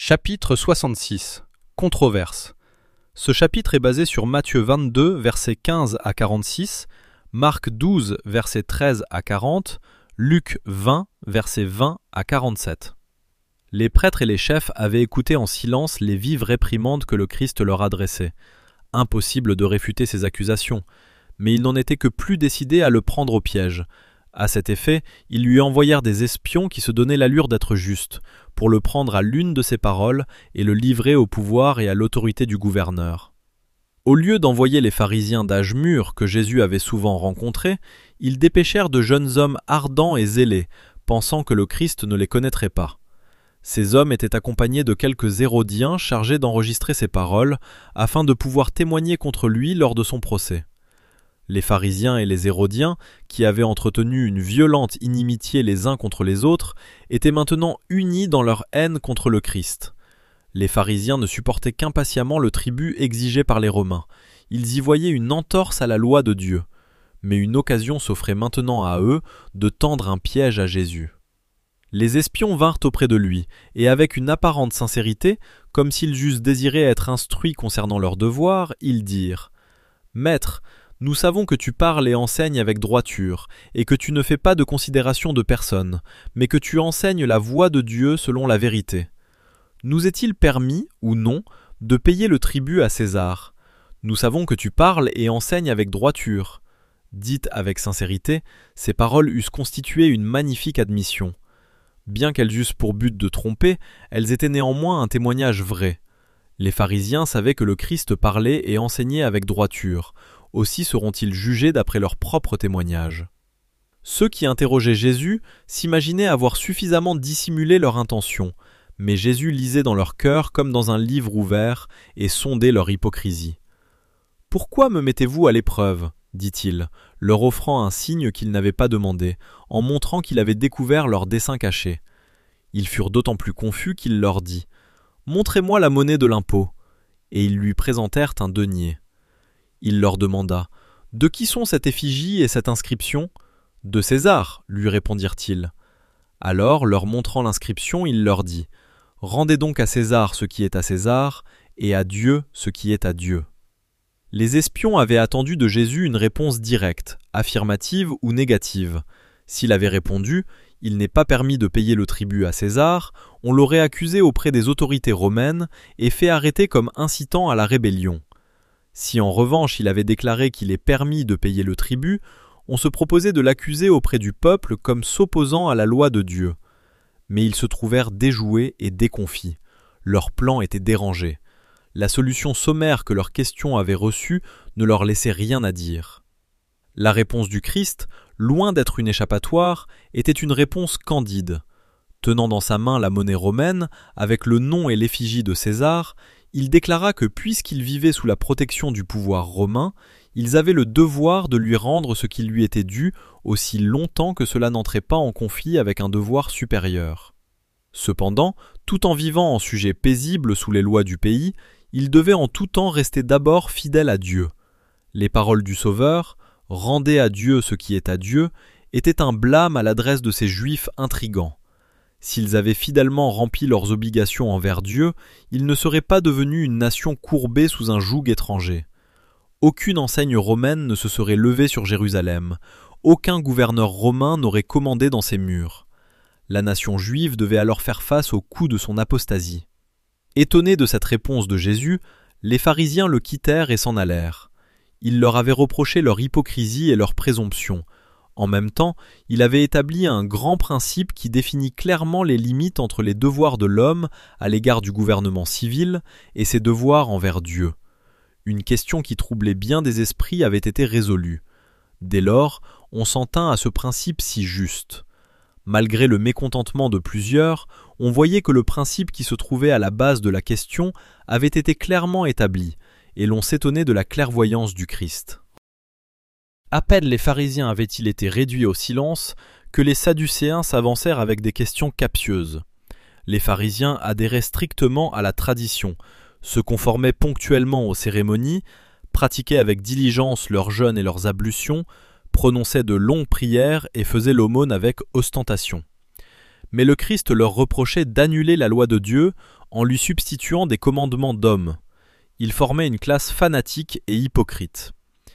Chapitre 66. Controverse. Ce chapitre est basé sur Matthieu 22, versets 15 à 46, Marc 12, versets 13 à 40, Luc 20, versets 20 à 47. Les prêtres et les chefs avaient écouté en silence les vives réprimandes que le Christ leur adressait. Impossible de réfuter ces accusations, mais ils n'en étaient que plus décidés à le prendre au piège. À cet effet, ils lui envoyèrent des espions qui se donnaient l'allure d'être justes, pour le prendre à l'une de ses paroles et le livrer au pouvoir et à l'autorité du gouverneur. Au lieu d'envoyer les pharisiens d'âge mûr que Jésus avait souvent rencontrés, ils dépêchèrent de jeunes hommes ardents et zélés, pensant que le Christ ne les connaîtrait pas. Ces hommes étaient accompagnés de quelques Hérodiens chargés d'enregistrer ses paroles, afin de pouvoir témoigner contre lui lors de son procès. Les pharisiens et les Hérodiens, qui avaient entretenu une violente inimitié les uns contre les autres, étaient maintenant unis dans leur haine contre le Christ. Les pharisiens ne supportaient qu'impatiemment le tribut exigé par les Romains. Ils y voyaient une entorse à la loi de Dieu. Mais une occasion s'offrait maintenant à eux de tendre un piège à Jésus. Les espions vinrent auprès de lui, et avec une apparente sincérité, comme s'ils eussent désiré être instruits concernant leurs devoirs, ils dirent « Maître, nous savons que tu parles et enseignes avec droiture, et que tu ne fais pas de considération de personne, mais que tu enseignes la voie de Dieu selon la vérité. Nous est-il permis, ou non, de payer le tribut à César? Nous savons que tu parles et enseignes avec droiture. » Dites avec sincérité, ces paroles eussent constitué une magnifique admission. Bien qu'elles eussent pour but de tromper, elles étaient néanmoins un témoignage vrai. Les pharisiens savaient que le Christ parlait et enseignait avec droiture. Aussi seront-ils jugés d'après leur propre témoignage. Ceux qui interrogeaient Jésus s'imaginaient avoir suffisamment dissimulé leur intention, mais Jésus lisait dans leur cœur comme dans un livre ouvert et sondait leur hypocrisie. « Pourquoi me mettez-vous à l'épreuve ?» dit-il, leur offrant un signe qu'ils n'avaient pas demandé, en montrant qu'il avait découvert leur dessein caché. Ils furent d'autant plus confus qu'il leur dit « Montrez-moi la monnaie de l'impôt » et ils lui présentèrent un denier. Il leur demanda « De qui sont cette effigie et cette inscription ?»« De César, lui répondirent-ils. Alors, leur montrant l'inscription, il leur dit « Rendez donc à César ce qui est à César, et à Dieu ce qui est à Dieu. » Les espions avaient attendu de Jésus une réponse directe, affirmative ou négative. S'il avait répondu « Il n'est pas permis de payer le tribut à César », on l'aurait accusé auprès des autorités romaines et fait arrêter comme incitant à la rébellion. Si en revanche il avait déclaré qu'il est permis de payer le tribut, on se proposait de l'accuser auprès du peuple comme s'opposant à la loi de Dieu. Mais ils se trouvèrent déjoués et déconfits. Leur plan était dérangé. La solution sommaire que leurs questions avaient reçue ne leur laissait rien à dire. La réponse du Christ, loin d'être une échappatoire, était une réponse candide. Tenant dans sa main la monnaie romaine, avec le nom et l'effigie de César, il déclara que puisqu'ils vivaient sous la protection du pouvoir romain, ils avaient le devoir de lui rendre ce qui lui était dû aussi longtemps que cela n'entrait pas en conflit avec un devoir supérieur. Cependant, tout en vivant en sujet paisible sous les lois du pays, ils devaient en tout temps rester d'abord fidèles à Dieu. Les paroles du Sauveur, « Rendez à Dieu ce qui est à Dieu », étaient un blâme à l'adresse de ces Juifs intrigants. S'ils avaient fidèlement rempli leurs obligations envers Dieu, ils ne seraient pas devenus une nation courbée sous un joug étranger. Aucune enseigne romaine ne se serait levée sur Jérusalem. Aucun gouverneur romain n'aurait commandé dans ses murs. La nation juive devait alors faire face au coup de son apostasie. Étonnés de cette réponse de Jésus, les pharisiens le quittèrent et s'en allèrent. Il leur avait reproché leur hypocrisie et leur présomption. En même temps, il avait établi un grand principe qui définit clairement les limites entre les devoirs de l'homme à l'égard du gouvernement civil et ses devoirs envers Dieu. Une question qui troublait bien des esprits avait été résolue. Dès lors, on s'en tint à ce principe si juste. Malgré le mécontentement de plusieurs, on voyait que le principe qui se trouvait à la base de la question avait été clairement établi, et l'on s'étonnait de la clairvoyance du Christ. À peine les pharisiens avaient-ils été réduits au silence que les sadducéens s'avancèrent avec des questions captieuses. Les pharisiens adhéraient strictement à la tradition, se conformaient ponctuellement aux cérémonies, pratiquaient avec diligence leurs jeûnes et leurs ablutions, prononçaient de longues prières et faisaient l'aumône avec ostentation. Mais le Christ leur reprochait d'annuler la loi de Dieu en lui substituant des commandements d'hommes. Ils formaient une classe fanatique et hypocrite.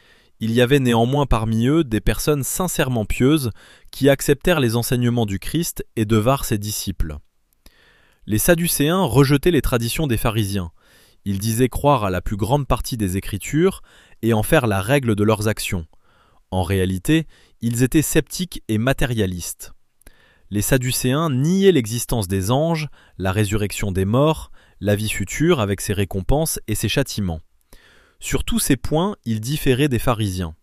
Il y avait néanmoins parmi eux des personnes sincèrement pieuses qui acceptèrent les enseignements du Christ et devinrent ses disciples. Les Sadducéens rejetaient les traditions des pharisiens. Ils disaient croire à la plus grande partie des Écritures et en faire la règle de leurs actions. En réalité, ils étaient sceptiques et matérialistes. Les Sadducéens niaient l'existence des anges, la résurrection des morts, la vie future avec ses récompenses et ses châtiments. Sur tous ces points, ils différaient des pharisiens.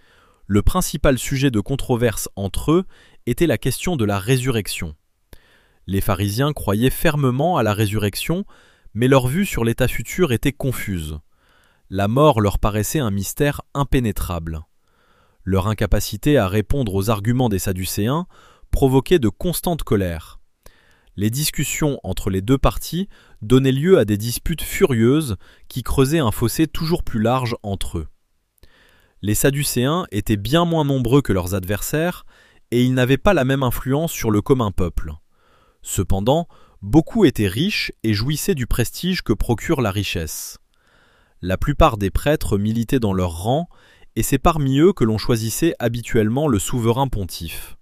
Le principal sujet de controverse entre eux était la question de la résurrection. Les pharisiens croyaient fermement à la résurrection, mais leur vue sur l'état futur était confuse. La mort leur paraissait un mystère impénétrable. Leur incapacité à répondre aux arguments des Sadducéens provoquait de constantes colères. Les discussions entre les deux parties donnaient lieu à des disputes furieuses qui creusaient un fossé toujours plus large entre eux. Les Sadducéens étaient bien moins nombreux que leurs adversaires et ils n'avaient pas la même influence sur le commun peuple. Cependant, beaucoup étaient riches et jouissaient du prestige que procure la richesse. La plupart des prêtres militaient dans leur rang et c'est parmi eux que l'on choisissait habituellement le souverain pontife.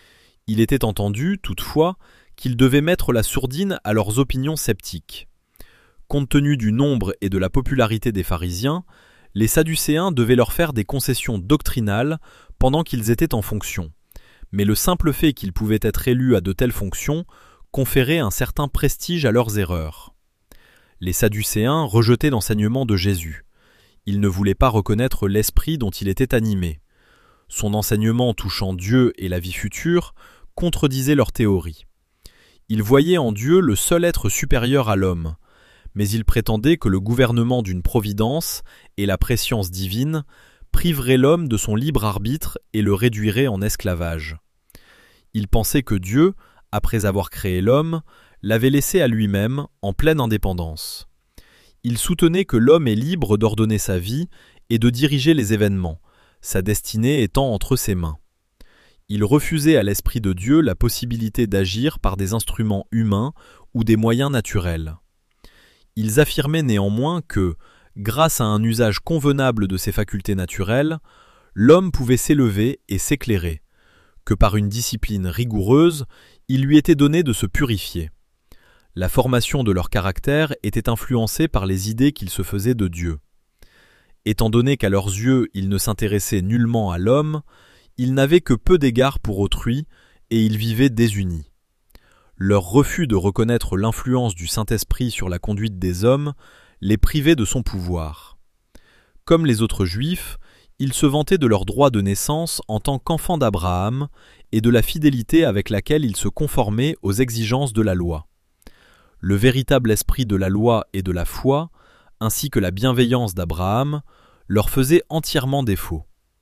Il était entendu, toutefois, qu'ils devaient mettre la sourdine à leurs opinions sceptiques. Compte tenu du nombre et de la popularité des pharisiens, les Sadducéens devaient leur faire des concessions doctrinales pendant qu'ils étaient en fonction. Mais le simple fait qu'ils pouvaient être élus à de telles fonctions conférait un certain prestige à leurs erreurs. Les Sadducéens rejetaient l'enseignement de Jésus. Ils ne voulaient pas reconnaître l'esprit dont il était animé. Son enseignement touchant Dieu et la vie future contredisait leur théorie. Ils voyaient en Dieu le seul être supérieur à l'homme, mais ils prétendaient que le gouvernement d'une providence et la prescience divine priveraient l'homme de son libre arbitre et le réduiraient en esclavage. Ils pensaient que Dieu, après avoir créé l'homme, l'avait laissé à lui-même en pleine indépendance. Ils soutenaient que l'homme est libre d'ordonner sa vie et de diriger les événements, sa destinée étant entre ses mains. Ils refusaient à l'Esprit de Dieu la possibilité d'agir par des instruments humains ou des moyens naturels. Ils affirmaient néanmoins que, grâce à un usage convenable de ses facultés naturelles, l'homme pouvait s'élever et s'éclairer, que par une discipline rigoureuse, il lui était donné de se purifier. La formation de leur caractère était influencée par les idées qu'ils se faisaient de Dieu. Étant donné qu'à leurs yeux ils ne s'intéressaient nullement à l'homme, ils n'avaient que peu d'égard pour autrui et ils vivaient désunis. Leur refus de reconnaître l'influence du Saint-Esprit sur la conduite des hommes les privait de son pouvoir. Comme les autres Juifs, ils se vantaient de leur droit de naissance en tant qu'enfants d'Abraham et de la fidélité avec laquelle ils se conformaient aux exigences de la loi. Le véritable esprit de la loi et de la foi, ainsi que la bienveillance d'Abraham, leur faisait entièrement défaut.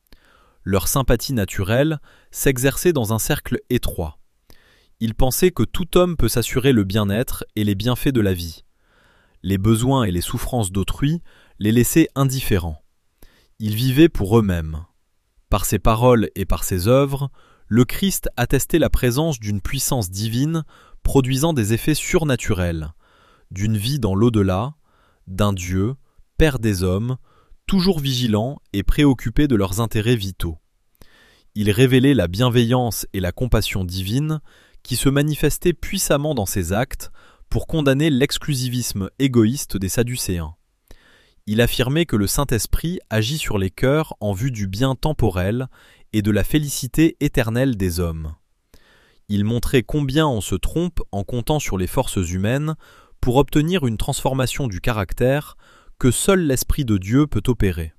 Leur sympathie naturelle s'exerçait dans un cercle étroit. Ils pensaient que tout homme peut s'assurer le bien-être et les bienfaits de la vie. Les besoins et les souffrances d'autrui les laissaient indifférents. Ils vivaient pour eux-mêmes. Par ses paroles et par ses œuvres, le Christ attestait la présence d'une puissance divine produisant des effets surnaturels, d'une vie dans l'au-delà, d'un Dieu, Père des hommes, toujours vigilants et préoccupés de leurs intérêts vitaux. Il révélait la bienveillance et la compassion divine qui se manifestaient puissamment dans ses actes pour condamner l'exclusivisme égoïste des Sadducéens. Il affirmait que le Saint-Esprit agit sur les cœurs en vue du bien temporel et de la félicité éternelle des hommes. Il montrait combien on se trompe en comptant sur les forces humaines pour obtenir une transformation du caractère que seul l'Esprit de Dieu peut opérer.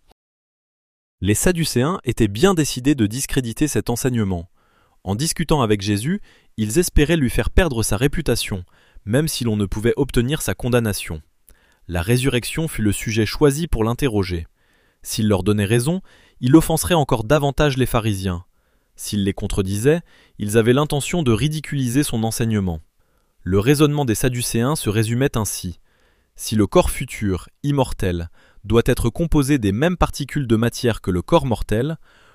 Les Sadducéens étaient bien décidés de discréditer cet enseignement. En discutant avec Jésus, ils espéraient lui faire perdre sa réputation, même si l'on ne pouvait obtenir sa condamnation. La résurrection fut le sujet choisi pour l'interroger. S'il leur donnait raison, il offenserait encore davantage les pharisiens. S'il les contredisait, ils avaient l'intention de ridiculiser son enseignement. Le raisonnement des Sadducéens se résumait ainsi. Si le corps futur, immortel, doit être composé des mêmes particules de matière que le corps mortel,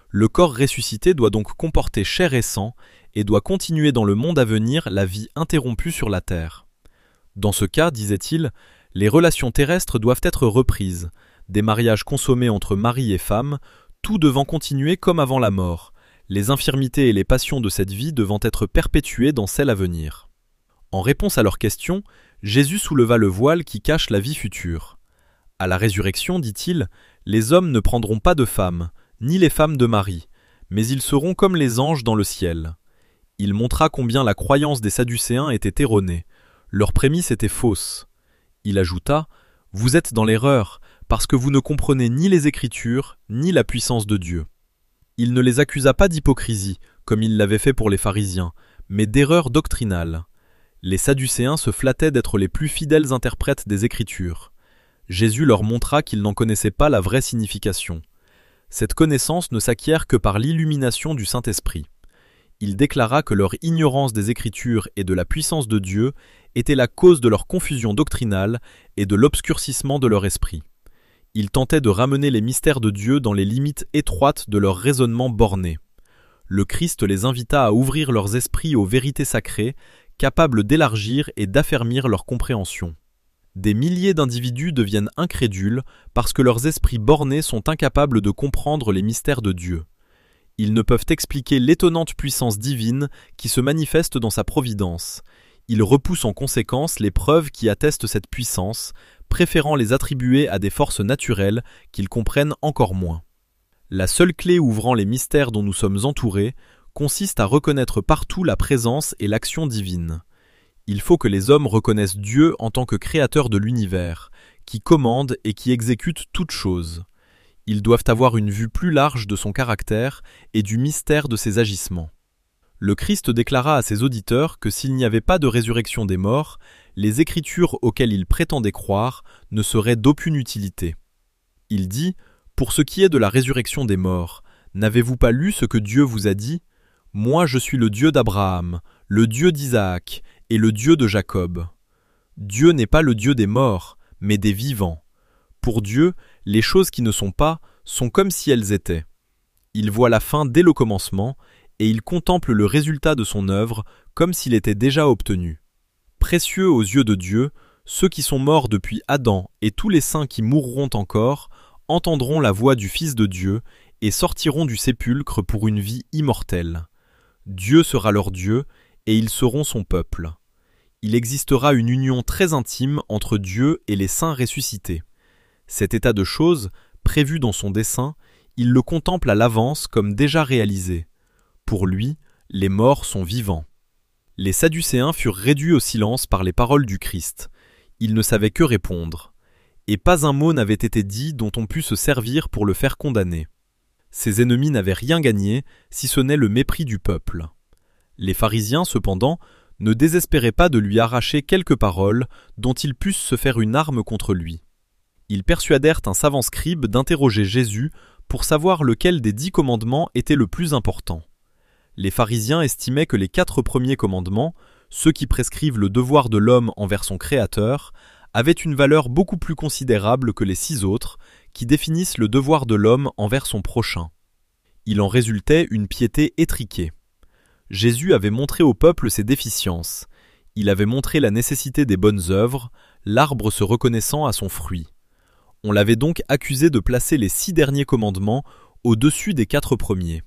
Le corps ressuscité doit donc comporter chair et sang et doit continuer dans le monde à venir la vie interrompue sur la terre. Dans ce cas, disait-il, les relations terrestres doivent être reprises, des mariages consommés entre mari et femme, tout devant continuer comme avant la mort, les infirmités et les passions de cette vie devant être perpétuées dans celle à venir. En réponse à leurs questions, Jésus souleva le voile qui cache la vie future. À la résurrection, dit-il, les hommes ne prendront pas de femmes, ni les femmes de mari, mais ils seront comme les anges dans le ciel. Il montra combien la croyance des Sadducéens était erronée. Leur prémisse était fausse. Il ajouta « Vous êtes dans l'erreur, parce que vous ne comprenez ni les Écritures, ni la puissance de Dieu. » Il ne les accusa pas d'hypocrisie, comme il l'avait fait pour les pharisiens, mais d'erreur doctrinale. Les Sadducéens se flattaient d'être les plus fidèles interprètes des Écritures. Jésus leur montra qu'ils n'en connaissaient pas la vraie signification. Cette connaissance ne s'acquiert que par l'illumination du Saint-Esprit. Il déclara que leur ignorance des Écritures et de la puissance de Dieu était la cause de leur confusion doctrinale et de l'obscurcissement de leur esprit. Il tentait de ramener les mystères de Dieu dans les limites étroites de leur raisonnement borné. Le Christ les invita à ouvrir leurs esprits aux vérités sacrées, capables d'élargir et d'affermir leur compréhension. Des milliers d'individus deviennent incrédules parce que leurs esprits bornés sont incapables de comprendre les mystères de Dieu. Ils ne peuvent expliquer l'étonnante puissance divine qui se manifeste dans sa providence. Ils repoussent en conséquence les preuves qui attestent cette puissance, préférant les attribuer à des forces naturelles qu'ils comprennent encore moins. La seule clé ouvrant les mystères dont nous sommes entourés consiste à reconnaître partout la présence et l'action divine. Il faut que les hommes reconnaissent Dieu en tant que créateur de l'univers, qui commande et qui exécute toutes choses. Ils doivent avoir une vue plus large de son caractère et du mystère de ses agissements. Le Christ déclara à ses auditeurs que s'il n'y avait pas de résurrection des morts, les Écritures auxquelles ils prétendaient croire ne seraient d'aucune utilité. Il dit « Pour ce qui est de la résurrection des morts, n'avez-vous pas lu ce que Dieu vous a dit ? Moi je suis le Dieu d'Abraham, le Dieu d'Isaac et le Dieu de Jacob. Dieu n'est pas le Dieu des morts, mais des vivants. Pour Dieu, les choses qui ne sont pas sont comme si elles étaient. Il voit la fin dès le commencement, et il contemple le résultat de son œuvre comme s'il était déjà obtenu. Précieux aux yeux de Dieu, ceux qui sont morts depuis Adam et tous les saints qui mourront encore entendront la voix du Fils de Dieu et sortiront du sépulcre pour une vie immortelle. Dieu sera leur Dieu, et ils seront son peuple. Il existera une union très intime entre Dieu et les saints ressuscités. Cet état de choses, prévu dans son dessein, il le contemple à l'avance comme déjà réalisé. Pour lui, les morts sont vivants. Les Sadducéens furent réduits au silence par les paroles du Christ. Ils ne savaient que répondre. Et pas un mot n'avait été dit dont on pût se servir pour le faire condamner. Ses ennemis n'avaient rien gagné, si ce n'est le mépris du peuple. Les pharisiens, cependant, ne désespéraient pas de lui arracher quelques paroles dont ils pussent se faire une arme contre lui. Ils persuadèrent un savant scribe d'interroger Jésus pour savoir lequel des 10 commandements était le plus important. Les pharisiens estimaient que les 4 premiers commandements, ceux qui prescrivent le devoir de l'homme envers son Créateur, avaient une valeur beaucoup plus considérable que les 6 autres, qui définissent le devoir de l'homme envers son prochain. Il en résultait une piété étriquée. Jésus avait montré au peuple ses déficiences. Il avait montré la nécessité des bonnes œuvres, l'arbre se reconnaissant à son fruit. On l'avait donc accusé de placer les 6 derniers commandements au-dessus des 4 premiers.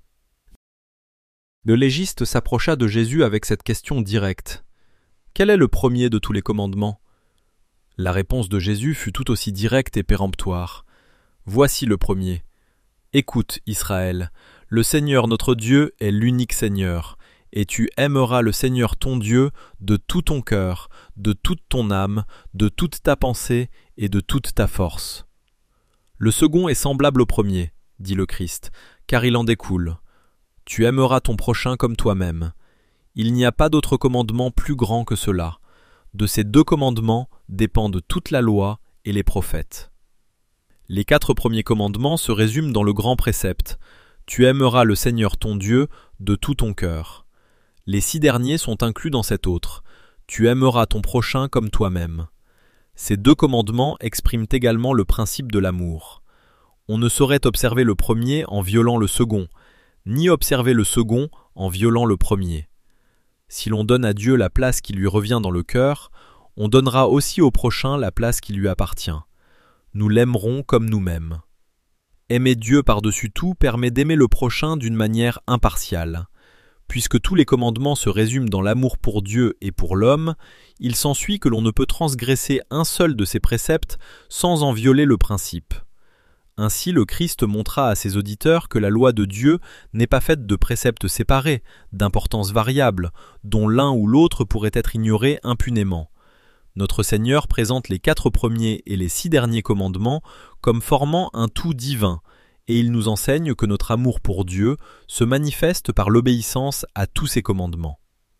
Le légiste s'approcha de Jésus avec cette question directe. « Quel est le premier de tous les commandements » La réponse de Jésus fut tout aussi directe et péremptoire. « Voici le premier. Écoute, Israël, le Seigneur notre Dieu est l'unique Seigneur, et tu aimeras le Seigneur ton Dieu de tout ton cœur, de toute ton âme, de toute ta pensée et de toute ta force. Le second est semblable au premier, dit le Christ, car il en découle. Tu aimeras ton prochain comme toi-même. Il n'y a pas d'autre commandement plus grand que cela. De ces 2 commandements dépendent toute la loi et les prophètes. Les 4 premiers commandements se résument dans le grand précepte. Tu aimeras le Seigneur ton Dieu de tout ton cœur. Les 6 derniers sont inclus dans cet autre. Tu aimeras ton prochain comme toi-même. Ces 2 commandements expriment également le principe de l'amour. On ne saurait observer le premier en violant le second, ni observer le second en violant le premier. Si l'on donne à Dieu la place qui lui revient dans le cœur, on donnera aussi au prochain la place qui lui appartient. Nous l'aimerons comme nous-mêmes. Aimer Dieu par-dessus tout permet d'aimer le prochain d'une manière impartiale. Puisque tous les commandements se résument dans l'amour pour Dieu et pour l'homme, il s'ensuit que l'on ne peut transgresser un seul de ces préceptes sans en violer le principe. Ainsi, le Christ montra à ses auditeurs que la loi de Dieu n'est pas faite de préceptes séparés, d'importance variable, dont l'un ou l'autre pourrait être ignoré impunément. Notre Seigneur présente les 4 premiers et les 6 derniers commandements comme formant un tout divin, et il nous enseigne que notre amour pour Dieu se manifeste par l'obéissance à tous ses commandements.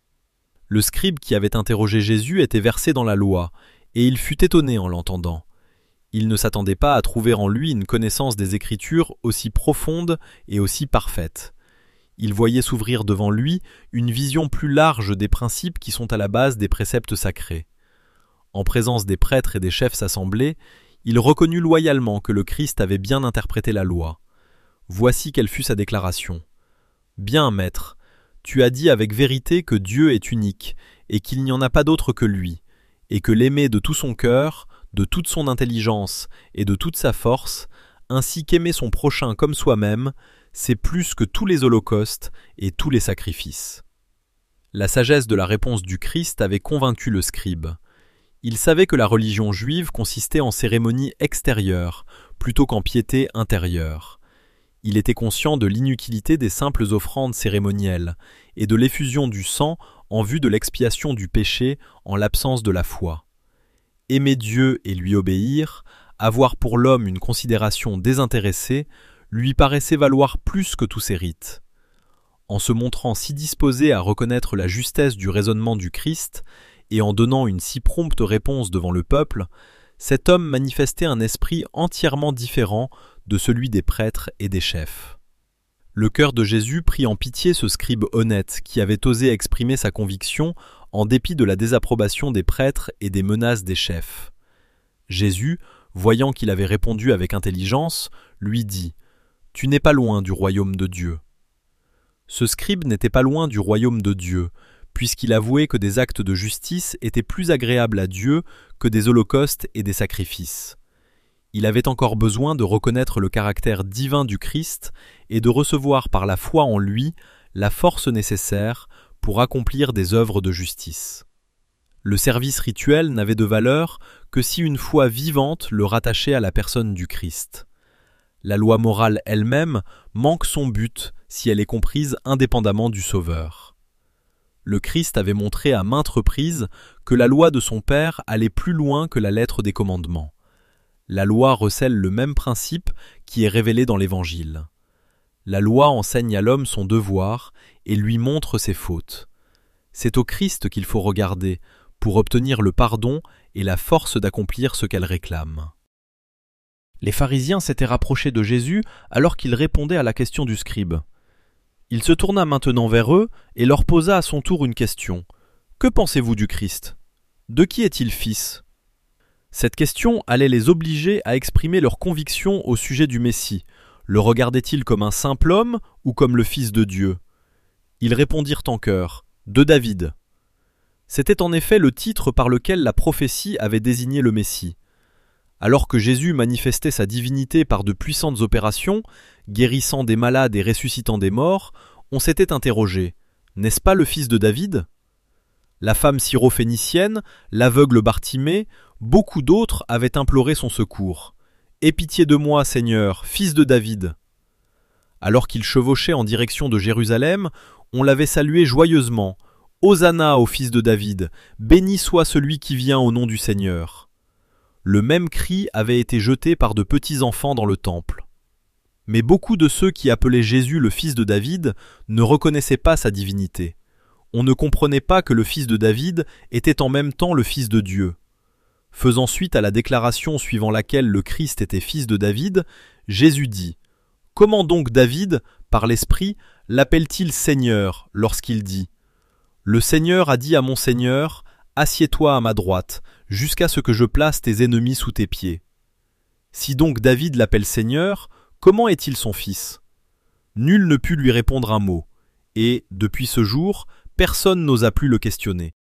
Le scribe qui avait interrogé Jésus était versé dans la loi, et il fut étonné en l'entendant. Il ne s'attendait pas à trouver en lui une connaissance des Écritures aussi profonde et aussi parfaite. Il voyait s'ouvrir devant lui une vision plus large des principes qui sont à la base des préceptes sacrés. En présence des prêtres et des chefs assemblés, il reconnut loyalement que le Christ avait bien interprété la loi. Voici quelle fut sa déclaration. « Bien, maître, tu as dit avec vérité que Dieu est unique, et qu'il n'y en a pas d'autre que lui, et que l'aimer de tout son cœur, de toute son intelligence et de toute sa force, ainsi qu'aimer son prochain comme soi-même, c'est plus que tous les holocaustes et tous les sacrifices. » La sagesse de la réponse du Christ avait convaincu le scribe. Il savait que la religion juive consistait en cérémonies extérieures, plutôt qu'en piété intérieure. Il était conscient de l'inutilité des simples offrandes cérémonielles et de l'effusion du sang en vue de l'expiation du péché en l'absence de la foi. Aimer Dieu et lui obéir, avoir pour l'homme une considération désintéressée, lui paraissait valoir plus que tous ces rites. En se montrant si disposé à reconnaître la justesse du raisonnement du Christ, et en donnant une si prompte réponse devant le peuple, cet homme manifestait un esprit entièrement différent de celui des prêtres et des chefs. Le cœur de Jésus prit en pitié ce scribe honnête qui avait osé exprimer sa conviction en dépit de la désapprobation des prêtres et des menaces des chefs. Jésus, voyant qu'il avait répondu avec intelligence, lui dit « Tu n'es pas loin du royaume de Dieu. » Ce scribe n'était pas loin du royaume de Dieu, puisqu'il avouait que des actes de justice étaient plus agréables à Dieu que des holocaustes et des sacrifices. Il avait encore besoin de reconnaître le caractère divin du Christ et de recevoir par la foi en lui la force nécessaire pour accomplir des œuvres de justice. Le service rituel n'avait de valeur que si une foi vivante le rattachait à la personne du Christ. La loi morale elle-même manque son but si elle est comprise indépendamment du Sauveur. Le Christ avait montré à maintes reprises que la loi de son Père allait plus loin que la lettre des commandements. La loi recèle le même principe qui est révélé dans l'Évangile. La loi enseigne à l'homme son devoir et lui montre ses fautes. C'est au Christ qu'il faut regarder pour obtenir le pardon et la force d'accomplir ce qu'elle réclame. Les pharisiens s'étaient rapprochés de Jésus alors qu'il répondait à la question du scribe. Il se tourna maintenant vers eux et leur posa à son tour une question. « Que pensez-vous du Christ ? De qui est-il fils ?» Cette question allait les obliger à exprimer leur conviction au sujet du Messie. Le regardait-il comme un simple homme ou comme le Fils de Dieu ? Ils répondirent en chœur « De David ». C'était en effet le titre par lequel la prophétie avait désigné le Messie. Alors que Jésus manifestait sa divinité par de puissantes opérations, guérissant des malades et ressuscitant des morts, on s'était interrogé « N'est-ce pas le fils de David ?» La femme syrophénicienne, l'aveugle Bartimée, beaucoup d'autres avaient imploré son secours. « Aie pitié de moi, Seigneur, fils de David !» Alors qu'il chevauchait en direction de Jérusalem, on l'avait salué joyeusement. « Hosanna au fils de David, béni soit celui qui vient au nom du Seigneur !» Le même cri avait été jeté par de petits enfants dans le temple. Mais beaucoup de ceux qui appelaient Jésus le fils de David ne reconnaissaient pas sa divinité. On ne comprenait pas que le fils de David était en même temps le fils de Dieu. Faisant suite à la déclaration suivant laquelle le Christ était fils de David, Jésus dit « Comment donc David, par l'Esprit, l'appelle-t-il Seigneur lorsqu'il dit « Le Seigneur a dit à mon Seigneur, assieds-toi à ma droite, jusqu'à ce que je place tes ennemis sous tes pieds. » Si donc David l'appelle Seigneur, comment est-il son fils ? Nul ne put lui répondre un mot, et, depuis ce jour, personne n'osa plus le questionner.